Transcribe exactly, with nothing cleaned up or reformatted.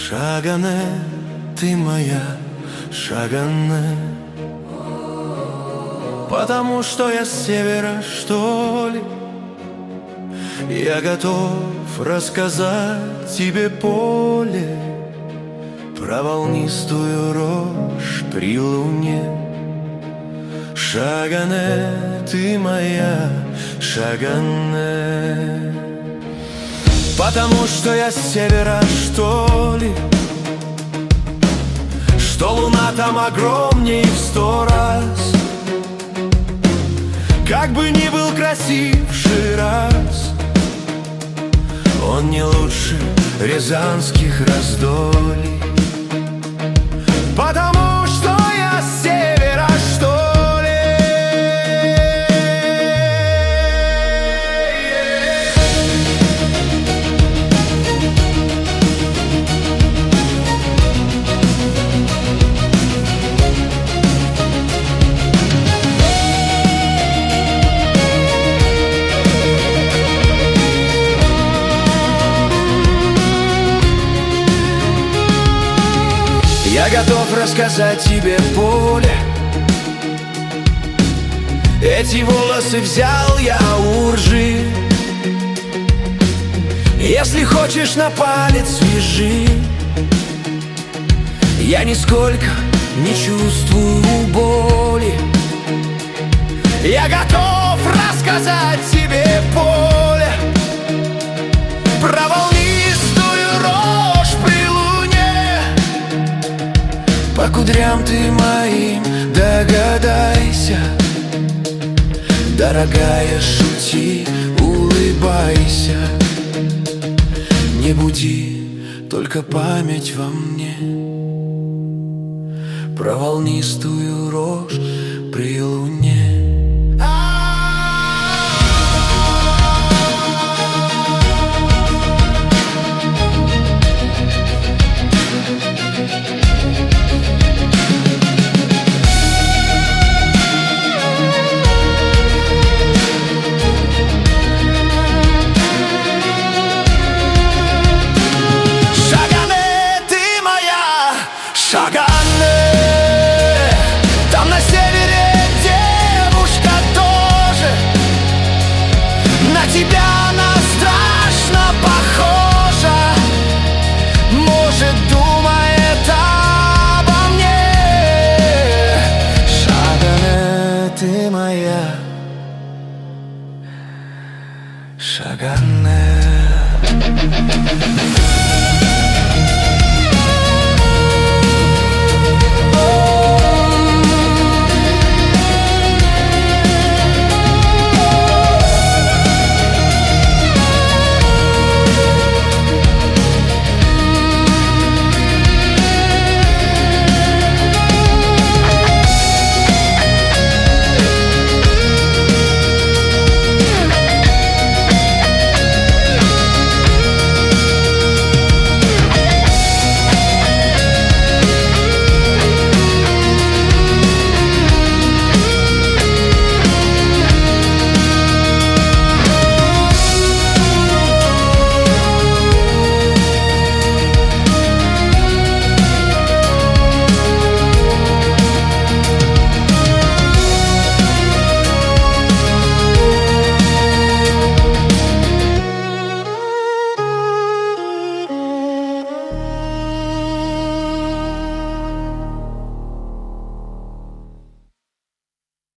Шагане, ты моя Шагане, потому что я с севера, что ли. Я готов рассказать тебе поле про волнистую рожь при луне. Шагане, ты моя Шагане, потому что я с севера, что ли, что луна там огромнее в сто раз. Как бы ни был красив Шираз, он не лучше рязанских раздолий. Потому что я с севера, что ли. Я готов рассказать тебе поле. Эти волосы взял я у ржи. Если хочешь, на палец вяжи. Я нисколько не чувствую боли. Я готов рассказать тебе поле про волнистую рожь при луне. По кудрям ты моим догадайся, дорогая, шути, улыбайся. Не буди только память во мне про волнистую рожь при луне.